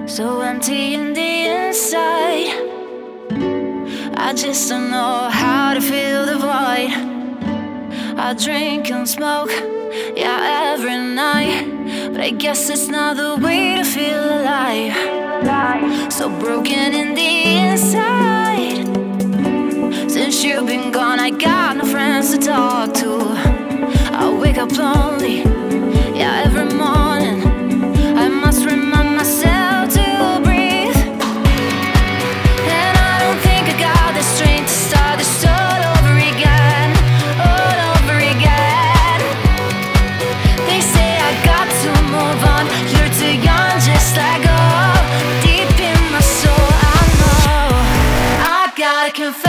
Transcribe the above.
so empty in the inside. I just don't know how to fill the void. I drink and smoke, yeah, every night, but I guess it's not the way to feel alive. So broken in the inside. Since you've been gone, I got no friends to talk to. I wake up lonely, yeah, every morning. I must remind myself to breathe. And I don't think I got the strength to start this all over again, all over again. They say I got to move on. You're too young, just let go. Deep in my soul, I know I gotta confess.